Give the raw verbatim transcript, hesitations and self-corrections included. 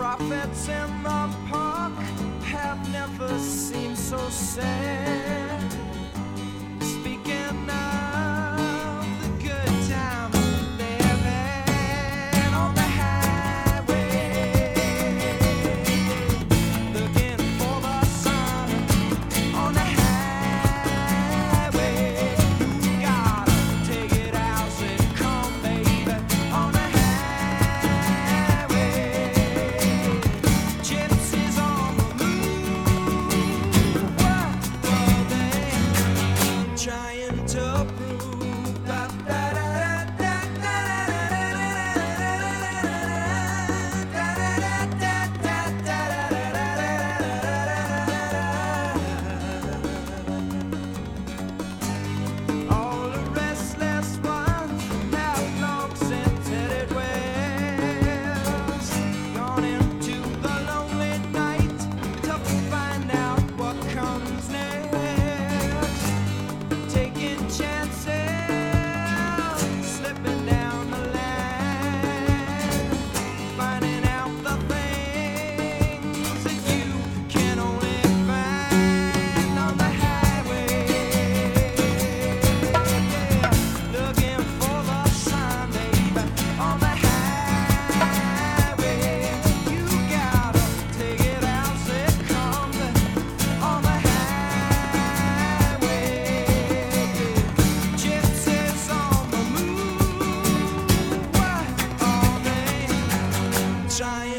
prophets in the park have never seemed so sad. Speaking of the good times they have had on the highway, looking for the sun on the highway. You gotta take it as it come, baby, on the highway. Gypsies on the move, what are they trying to prove? Da, da, da, da, da, da, da, da, da, all the restless ones have long since headed west, gone into the lonely night to find out what comes next. Taking chances, slipping down the line, finding out the things that you can only find on the highway. Looking for the sun, baby, on the highway. You gotta take it as it comes on the highway. Gypsies on the move, what are they trying